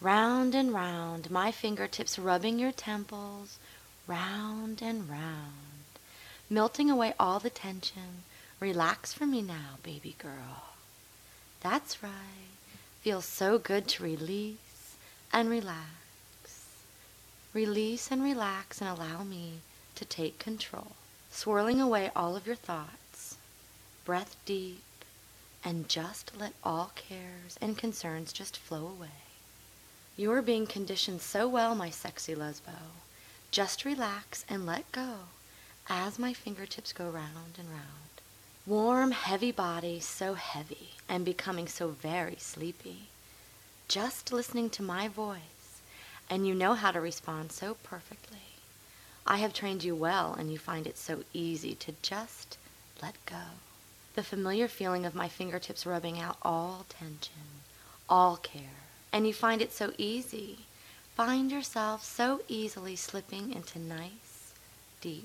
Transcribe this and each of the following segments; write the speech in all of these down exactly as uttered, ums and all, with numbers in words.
Round and round, my fingertips rubbing your temples, round and round, melting away all the tension. Relax for me now, baby girl. That's right. Feels so good to release and relax. Release and relax and allow me to take control. Swirling away all of your thoughts. Breath deep and just let all cares and concerns just flow away. You are being conditioned so well, my sexy lesbo. Just relax and let go as my fingertips go round and round. Warm, heavy body, so heavy and becoming so very sleepy. Just listening to my voice, and you know how to respond so perfectly. I have trained you well, and you find it so easy to just let go. The familiar feeling of my fingertips rubbing out all tension, all care. And you find it so easy. Find yourself so easily slipping into nice, deep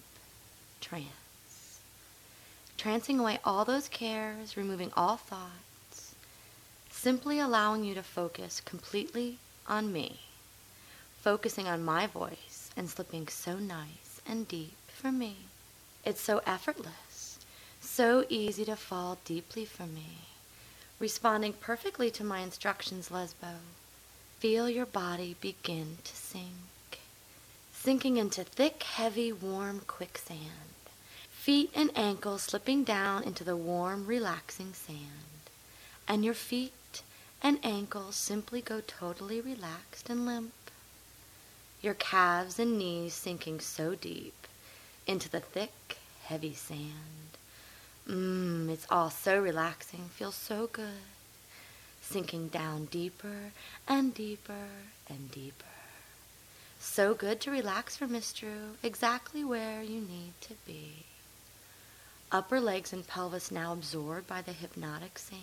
trance. Trancing away all those cares, removing all thoughts, simply allowing you to focus completely on me, focusing on my voice and slipping so nice and deep for me. It's so effortless, so easy to fall deeply for me. Responding perfectly to my instructions, lesbo. Feel your body begin to sink, sinking into thick, heavy, warm quicksand. Feet and ankles slipping down into the warm, relaxing sand. And your feet and ankles simply go totally relaxed and limp. Your calves and knees sinking so deep into the thick, heavy sand. Mmm, it's all so relaxing, feels so good. Sinking down deeper and deeper and deeper. So good to relax for Miss Drew, exactly where you need to be. Upper legs and pelvis now absorbed by the hypnotic sand.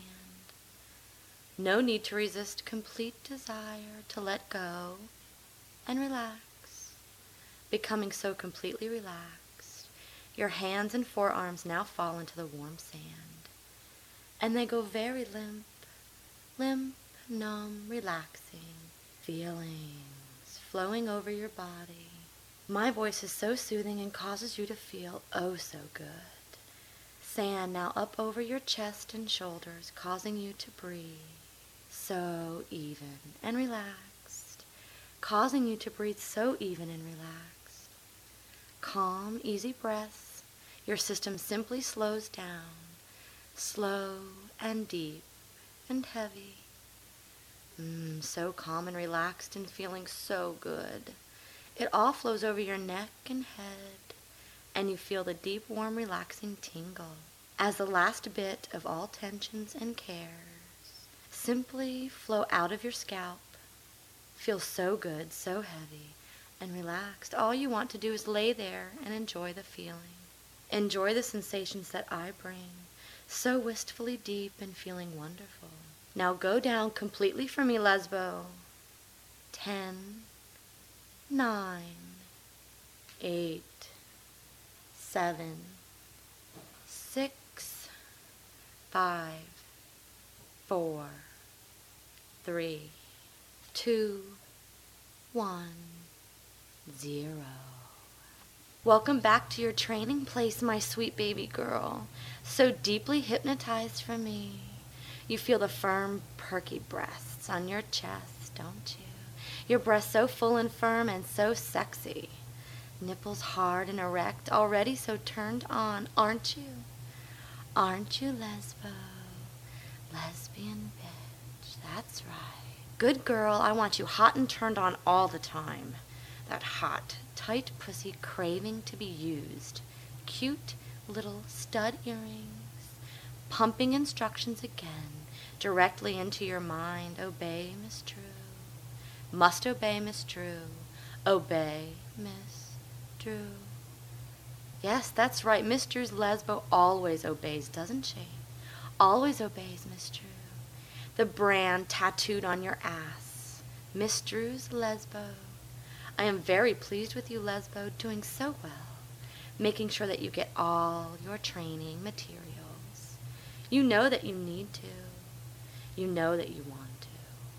No need to resist complete desire to let go and relax. Becoming so completely relaxed, your hands and forearms now fall into the warm sand. And they go very limp. Limp, numb, relaxing, feelings flowing over your body. My voice is so soothing and causes you to feel oh so good. Sand now up over your chest and shoulders, causing you to breathe. So even and relaxed, causing you to breathe so even and relaxed. Calm, easy breaths. Your system simply slows down, slow and deep and heavy. Mmm, so calm and relaxed and feeling so good. It all flows over your neck and head, and you feel the deep, warm, relaxing tingle as the last bit of all tensions and cares simply flow out of your scalp. Feel so good, so heavy and relaxed. All you want to do is lay there and enjoy the feeling. Enjoy the sensations that I bring. So wistfully deep and feeling wonderful. Now go down completely for me, lesbo. Ten, nine, eight, seven, six, five, four, three, two, one, zero. Welcome back to your training place, my sweet baby girl. So deeply hypnotized from me. You feel the firm, perky breasts on your chest, don't you? Your breasts so full and firm and so sexy. Nipples hard and erect, already so turned on, aren't you? Aren't you, lesbo? Lesbian bitch, that's right. Good girl, I want you hot and turned on all the time. That hot, tight pussy craving to be used. Cute little stud earrings. Pumping instructions again, directly into your mind. Obey, Miss Drew. Must obey, Miss Drew. Obey, Miss Drew. Yes, that's right. Miss Drew's lesbo always obeys, doesn't she? Always obeys, Miss Drew. The brand tattooed on your ass. Miss Drew's lesbo. I am very pleased with you, lesbo, doing so well, making sure that you get all your training materials. You know that you need to. You know that you want to.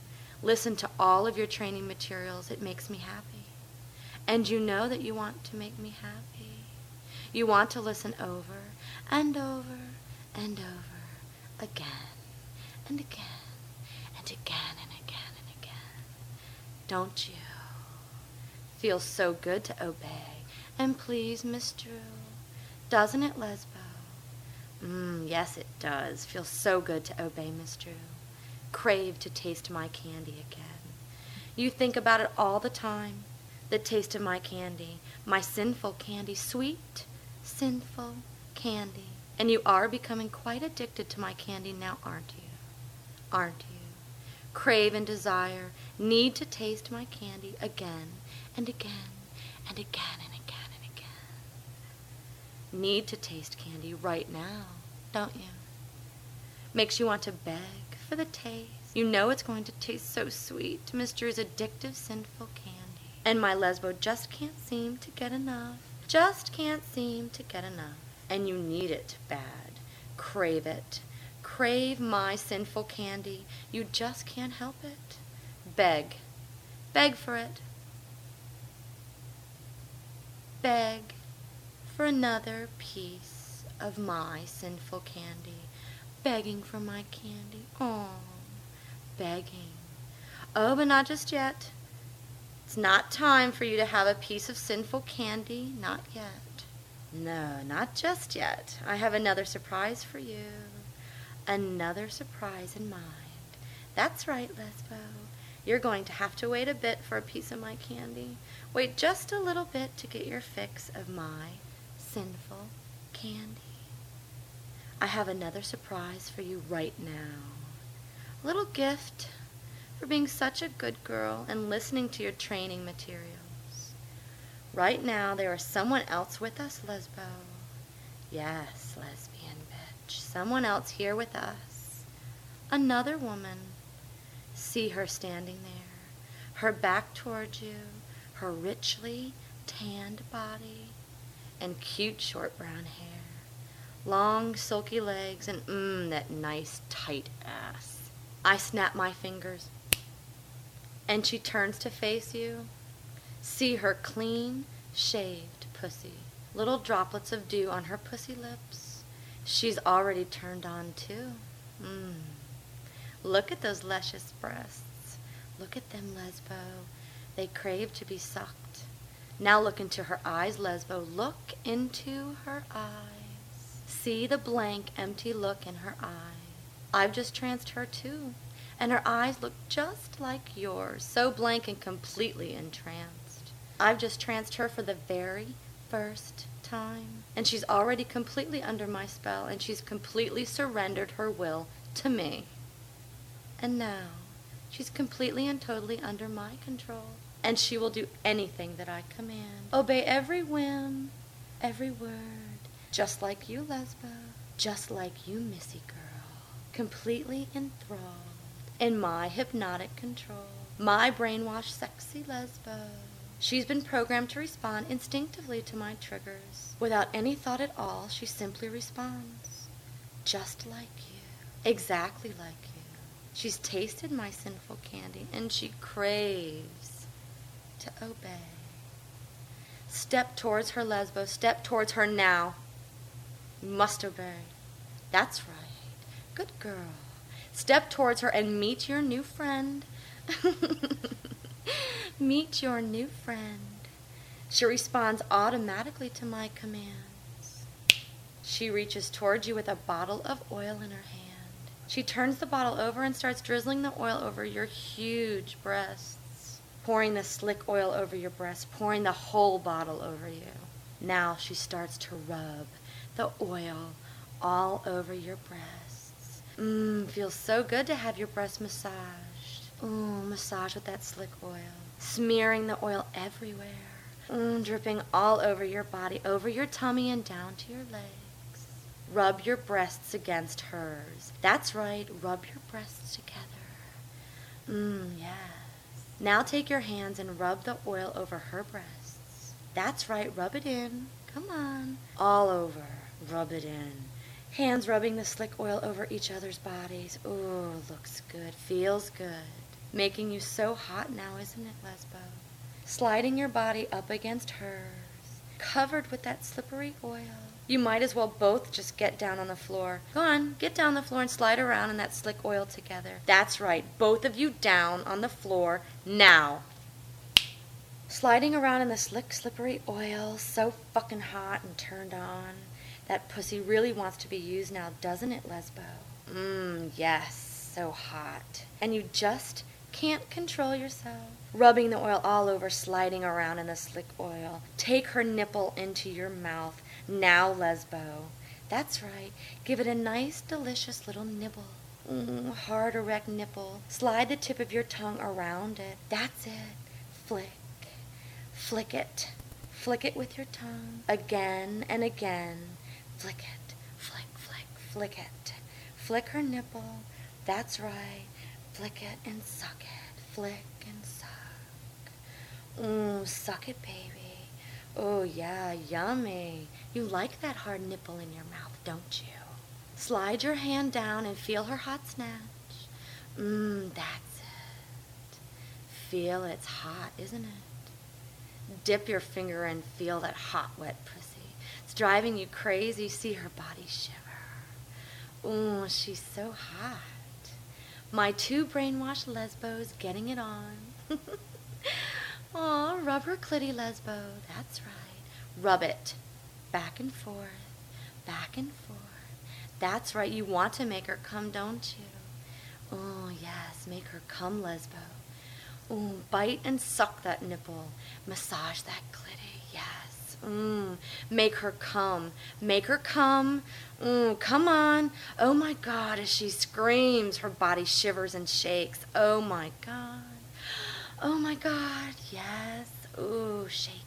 listen to all of your training materials. It makes me happy. And you know that you want to make me happy. You want to listen over and over and over again and again and again and again and again. Don't you? Feels so good to obey and please Miss Drew. Doesn't it, Lesbo? Mmm, yes it does. Feels so good to obey Miss Drew. Crave to taste my candy again. You think about it all the time. The taste of my candy, my sinful candy, sweet, sinful candy. And you are becoming quite addicted to my candy now, aren't you? Aren't you? Crave and desire, need to taste my candy again and again and again and again and again. Need to taste candy right now, don't you? Makes you want to beg for the taste. You know it's going to taste so sweet, Miss Drew's addictive, sinful candy. And my Lesbo just can't seem to get enough. Just can't seem to get enough. And you need it bad. Crave it. Crave my sinful candy. You just can't help it. Beg. Beg for it. Beg for another piece of my sinful candy. Begging for my candy. Oh, begging. Oh, but not just yet. It's not time for you to have a piece of sinful candy. Not yet. No, not just yet. I have another surprise for you. Another surprise in mind. That's right, Lesbo. You're going to have to wait a bit for a piece of my candy. Wait just a little bit to get your fix of my sinful candy. I have another surprise for you right now. A little gift for being such a good girl and listening to your training materials. Right now, there is someone else with us, Lesbo. Yes, lesbian bitch. Someone else here with us. Another woman. See her standing there, her back towards you, her richly tanned body, and cute short brown hair. Long, silky legs, and mmm, that nice, tight ass. I snap my fingers, and she turns to face you. See her clean, shaved pussy. Little droplets of dew on her pussy lips. She's already turned on, too. Mmm. Look at those luscious breasts. Look at them, Lesbo. They crave to be sucked. Now look into her eyes, Lesbo. Look into her eyes. See the blank, empty look in her eyes. I've just tranced her, too. And her eyes look just like yours, so blank and completely entranced. I've just tranced her for the very first time. And she's already completely under my spell, and she's completely surrendered her will to me. And now, she's completely and totally under my control. And she will do anything that I command. Obey every whim, every word. Just like you, Lesbo. Just like you, Missy girl. Completely enthralled in my hypnotic control. My brainwashed, sexy Lesbo. She's been programmed to respond instinctively to my triggers. Without any thought at all, she simply responds. Just like you. Exactly like you. She's tasted my sinful candy, and she craves to obey. Step towards her, Lesbo. Step towards her now. You must obey. That's right. Good girl. Step towards her and meet your new friend. Meet your new friend. She responds automatically to my commands. She reaches towards you with a bottle of oil in her hand. She turns the bottle over and starts drizzling the oil over your huge breasts. Pouring the slick oil over your breasts, pouring the whole bottle over you. Now she starts to rub the oil all over your breasts. Mmm, feels so good to have your breasts massaged. Ooh, massage with that slick oil. Smearing the oil everywhere. Mmm, dripping all over your body, over your tummy and down to your legs. Rub your breasts against hers. That's right, rub your breasts together. Mmm, yes. Now take your hands and rub the oil over her breasts. That's right, rub it in. Come on. All over, rub it in. Hands rubbing the slick oil over each other's bodies. Ooh, looks good, feels good. making you so hot now, isn't it, Lesbo? Sliding your body up against hers, covered with that slippery oil. You might as well both just get down on the floor. Go on, get down on the floor and slide around in that slick oil together. That's right, both of you down on the floor now. Sliding around in the slick, slippery oil, so fucking hot and turned on. That pussy really wants to be used now, doesn't it, Lesbo? Mmm, yes, so hot. And you just can't control yourself. Rubbing the oil all over, sliding around in the slick oil. Take her nipple into your mouth. Now, Lesbo. That's right. Give it a nice, delicious little nibble. Mm, hard, erect nipple. Slide the tip of your tongue around it. That's it. Flick. Flick it. Flick it with your tongue. Again and again. Flick it. Flick, flick, flick it. Flick her nipple. That's right. Flick it and suck it. Flick and suck. Mmm, suck it, baby. Oh, yeah, yummy. You like that hard nipple in your mouth, don't you? Slide your hand down and feel her hot snatch. Mmm, that's it. Feel it's hot, isn't it? Dip your finger and feel that hot, wet pussy. It's driving you crazy. See her body shiver. Ooh, she's so hot. My two brainwashed lesbos getting it on. Aw, rub her clitty, Lesbo. That's right. Rub it. Back and forth. Back and forth. That's right. You want to make her come, don't you? Oh, yes. Make her come, Lesbo. Ooh, bite and suck that nipple. Massage that clitty. Yes. Mm. Make her come. Make her come. Mm, come on. Oh, my God. As she screams, her body shivers and shakes. Oh, my God. Oh, my God. Yes. Ooh, shaking.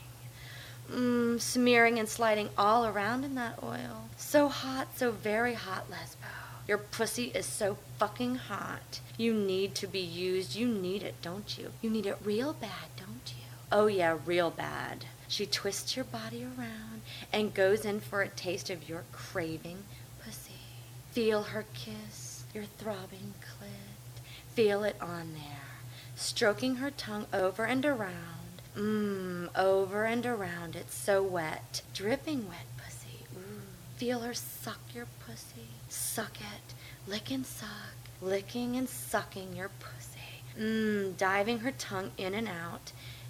Mmm, smearing and sliding all around in that oil. So hot, so very hot, Lesbo. Your pussy is so fucking hot. You need to be used. You need it, don't you? You need it real bad, don't you? Oh, yeah, real bad. She twists your body around and goes in for a taste of your craving pussy. Feel her kiss, your throbbing clit. Feel it on there. Stroking her tongue over and around. Mmm, over and around. It's so wet. Dripping wet pussy. Ooh. Feel her suck your pussy. Suck it. Lick and suck. Licking and sucking your pussy. Mmm, diving her tongue in and out.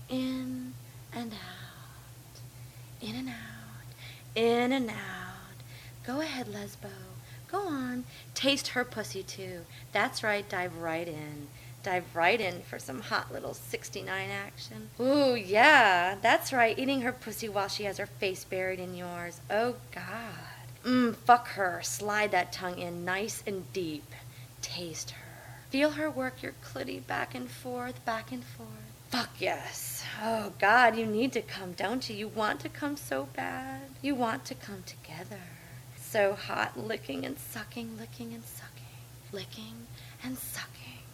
In and out. In and out. In and out. Go ahead, Lesbo. Go on. Taste her pussy, too. That's right. Dive right in. Dive right in for some hot little sixty-nine action. Ooh, yeah, that's right, eating her pussy while she has her face buried in yours. Oh, God. Mmm, fuck her. Slide that tongue in nice and deep. Taste her. Feel her work your clitty back and forth, back and forth. Fuck yes. Oh, God, you need to come, don't you? You want to come so bad. You want to come together. So hot, licking and sucking, licking and sucking, licking and sucking.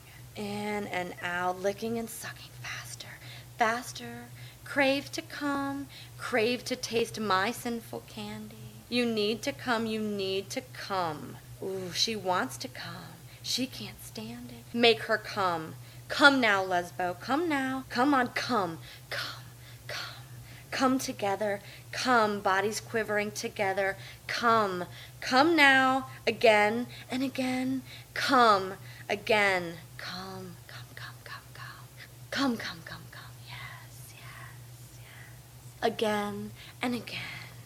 In and out, licking and sucking faster, faster. Crave to come, crave to taste my sinful candy. You need to come, you need to come. Ooh, she wants to come. She can't stand it. Make her come. Come now, Lesbo. Come now. Come on, come. Come, come. Come together. Come, bodies quivering together. Come. Come now. Again and again. Come. Again. Come, come, come, come, come. Come, come, come, come. Yes, yes, yes. Again and again.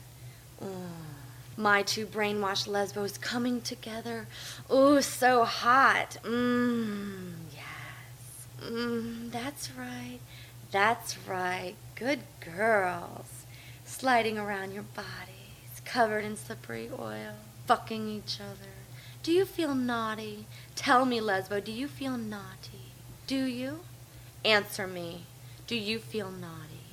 Mm. My two brainwashed lesbos coming together. Ooh, so hot. Mmm, yes. Mmm, that's right. That's right. Good girls. Sliding around your bodies, covered in slippery oil, fucking each other. Do you feel naughty? Tell me, Lesbo, do you feel naughty? Do you? Answer me. Do you feel naughty?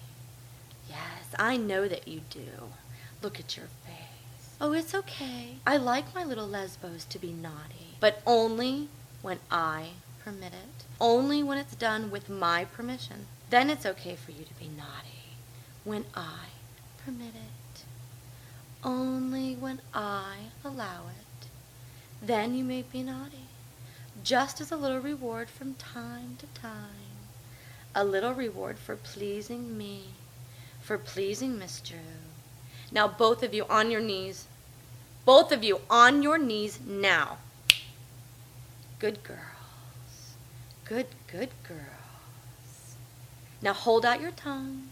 Yes, I know that you do. Look at your face. Oh, it's okay. I like my little lesbos to be naughty, but only when I permit it. Only when it's done with my permission. Then it's okay for you to be naughty. When I permit it. Only when I allow it. Then you may be naughty. just as a little reward from time to time. A little reward for pleasing me, for pleasing Miss Drew. Now both of you on your knees. Both of you on your knees now. Good girls. Good, good girls. Now hold out your tongues.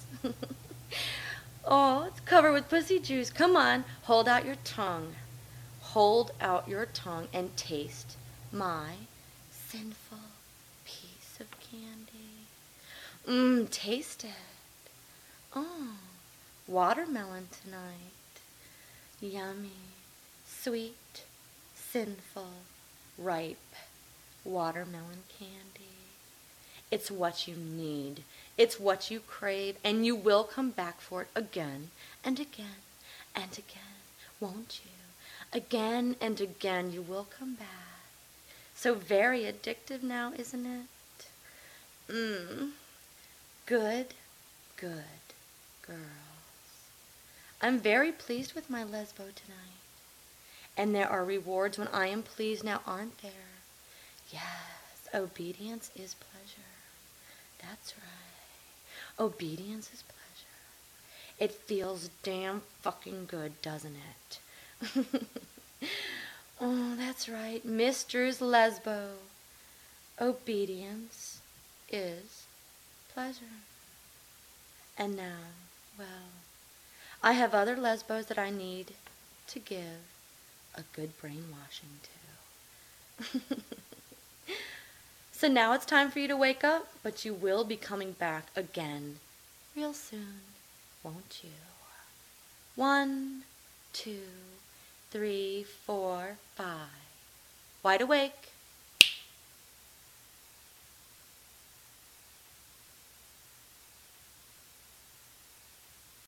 Oh, it's covered with pussy juice. Come on, hold out your tongue. Hold out your tongue and taste my sinful piece of candy. Mmm, taste it. Oh, watermelon tonight. Yummy, sweet, sinful, ripe watermelon candy. It's what you need. It's what you crave, and you will come back for it again and again and again, won't you? Again and again you will come back. So very addictive now, isn't it? Mmm. Good, good girls. I'm very pleased with my lesbo tonight. And there are rewards when I am pleased now, aren't there? Yes, obedience is pleasure. That's right. Obedience is pleasure. It feels damn fucking good, doesn't it? Oh, that's right. Miss Drew's lesbo. Obedience is pleasure. And now, well, I have other lesbos that I need to give a good brainwashing to. So now it's time for you to wake up, but you will be coming back again real soon, won't you? One, two, three, four, five. Wide awake.